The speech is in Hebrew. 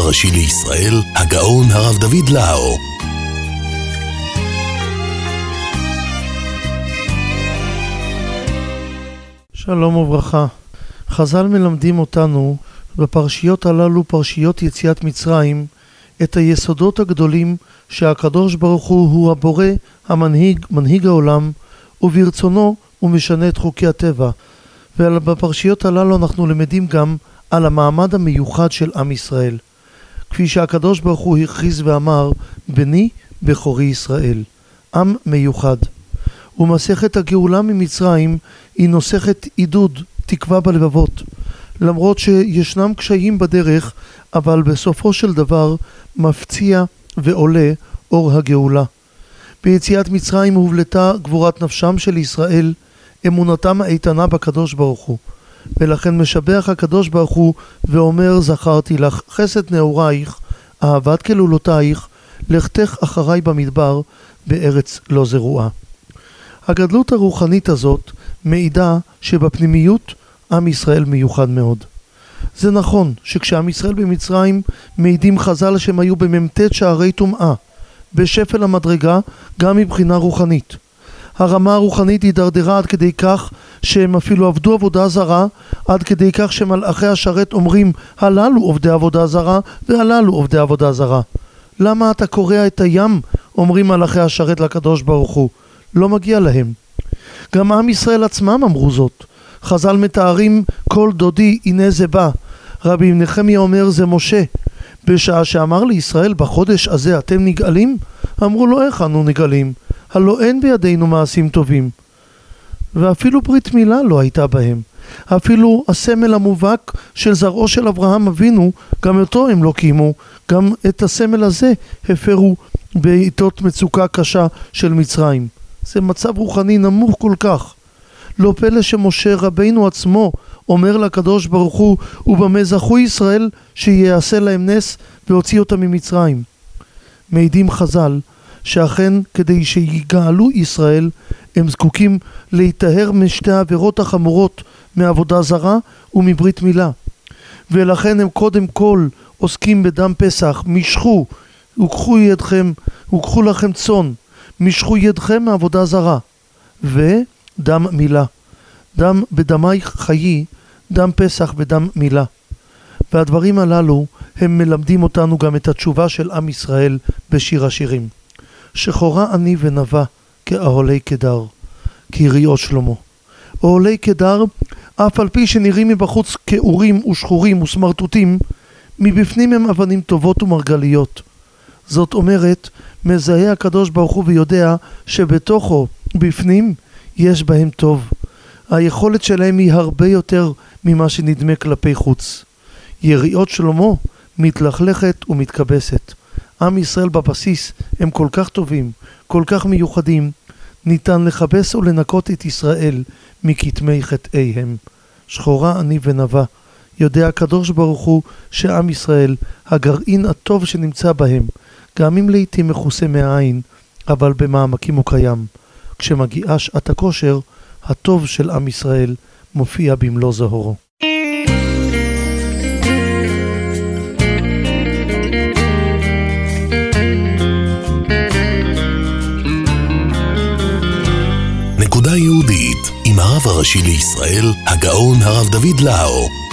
הראשי לישראל, הגאון הרב דוד לאו. שלום וברכה. חז"ל מלמדים אותנו בפרשיות הללו, פרשיות יציאת מצרים, את היסודות הגדולים שהקדוש ברוך הוא הבורא, המנהיג, מנהיג העולם, וברצונו הוא משנה את חוקי הטבע. ובפרשיות הללו אנחנו למדים גם על המעמד המיוחד של עם ישראל, כפי שהקדוש ברוך הוא הכריז ואמר, בני בכורי ישראל, עם מיוחד. ומסכת הגאולה ממצרים היא נוסחת עידוד, תקווה בלבבות, למרות שישנם קשיים בדרך, אבל בסופו של דבר מפציע ועולה אור הגאולה. ביציאת מצרים הובלטה גבורת נפשם של ישראל, אמונתם האיתנה בקדוש ברוך הוא, ולכן משבח הקדוש ברוך הוא ואומר, זכרתי לך חסד נעורייך, אהבת כלולותייך, לכתך אחריי במדבר, בארץ לא זרועה. הגדלות הרוחנית הזאת מעידה שבפנימיות עם ישראל מיוחד מאוד. זה נכון שכשעם ישראל במצרים מעידים חז"ל שהם היו במ"ט שערי טומאה, בשפל המדרגה גם מבחינה רוחנית. הרמה הרוחנית הידרדרה עד כדי כך שהם אפילו עבדו עבודה זרה, עד כדי כך שמלאכי השרת אומרים, הללו עובדי עבודה זרה והללו עובדי עבודה זרה. למה אתה קורע את הים? אומרים מלאכי השרת לקדוש ברוך הוא. לא מגיע להם. גם עם ישראל עצמם אמרו זאת. חז"ל מתארים, כל דודי הנה זה בא. רבי נחמיה אומר, זה משה. בשעה שאמר לישראל, בחודש הזה אתם נגאלים? אמרו לו, איך אנו נגאלים? הלא אין בידינו מעשים טובים. ואפילו ברית מילה לא הייתה בהם. אפילו הסמל המובהק של זרעו של אברהם אבינו, גם אותו הם לא קיימו. גם את הסמל הזה הפרו בעיתות מצוקה קשה של מצרים. זה מצב רוחני נמוך כל כך. לא פלא שמשה רבינו עצמו אומר לקדוש ברוך הוא, ובמה זכו ישראל שיעשה להם נס והוציא אותם ממצרים. מעידים חז"ל שאכן כדי שיגאלו ישראל הם זקוקים להיטהר משתי העבירות החמורות, מעבודה זרה ומברית מילה. ולכן הם קודם כל עוסקים בדם פסח, משחו, וקחו ידכם, וקחו לכם צאן, משחו ידכם מעבודה זרה, ודם מילה. דם בדמי חיי, דם פסח ודם מילה. והדברים הללו הם מלמדים אותנו גם את התשובה של עם ישראל בשיר השירים. שחורה אני ונבא כאוהלי קדר, כיריות שלמה. אוהלי קדר, אף על פי שנראים מבחוץ כאורים ושחורים וסמרטוטים, מבפנים הם אבנים טובות ומרגליות. זאת אומרת, מזהה הקדוש ברוך הוא ויודע שבתוכו, בפנים, יש בהם טוב. היכולת שלהם היא הרבה יותר ממה שנדמה כלפי חוץ. יריות שלמה מתלכלכת ומתקבסת. עם ישראל בבסיס הם כל כך טובים, כל כך מיוחדים, ניתן לחבס ולנקות את ישראל מכתמי חטאיהם. שחורה אני ונבא. יודע הקדוש ברוך הוא שעם ישראל, הגרעין הטוב שנמצא בהם, גם אם לעתים מכוסה מהעין, אבל במעמקים הוא קיים. כשמגיעה שעת הכושר, הטוב של עם ישראל מופיע במלוא זוהרו. נקודה יהודית עם הרב הראשי לישראל, הגאון הרב דוד לאו.